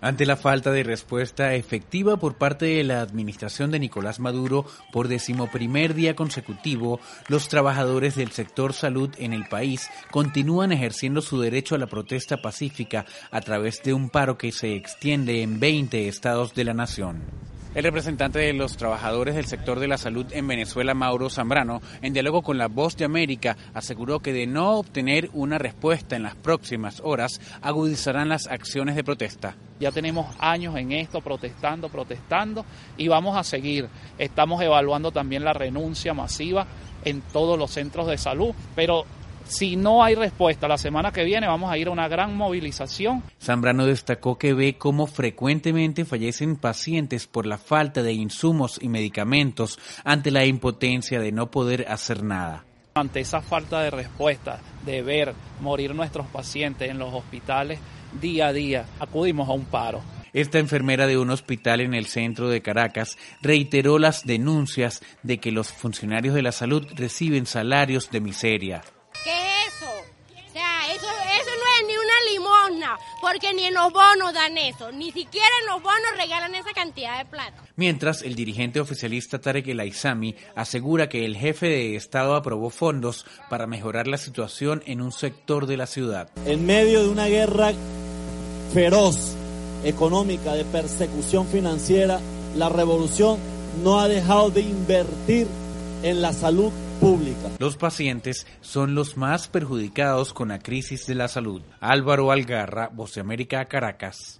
Ante la falta de respuesta efectiva por parte de la administración de Nicolás Maduro por 11º día consecutivo, los trabajadores del sector salud en el país continúan ejerciendo su derecho a la protesta pacífica a través de un paro que se extiende en 20 estados de la nación. El representante de los trabajadores del sector de la salud en Venezuela, Mauro Zambrano, en diálogo con La Voz de América, aseguró que de no obtener una respuesta en las próximas horas, agudizarán las acciones de protesta. Ya tenemos años en esto, protestando y vamos a seguir. Estamos evaluando también la renuncia masiva en todos los centros de salud, pero si no hay respuesta, la semana que viene vamos a ir a una gran movilización. Zambrano destacó que ve cómo frecuentemente fallecen pacientes por la falta de insumos y medicamentos ante la impotencia de no poder hacer nada. Ante esa falta de respuesta, de ver morir nuestros pacientes en los hospitales día a día, acudimos a un paro. Esta enfermera de un hospital en el centro de Caracas reiteró las denuncias de que los funcionarios de la salud reciben salarios de miseria. ¿Qué es eso? O sea, eso no es ni una limosna, porque ni en los bonos dan eso, ni siquiera en los bonos regalan esa cantidad de plata. Mientras, el dirigente oficialista Tarek El Aissami asegura que el jefe de Estado aprobó fondos para mejorar la situación en un sector de la ciudad. En medio de una guerra feroz, económica, de persecución financiera, la revolución no ha dejado de invertir en la salud pública. Los pacientes son los más perjudicados con la crisis de la salud. Álvaro Algarra, Voz de América, Caracas.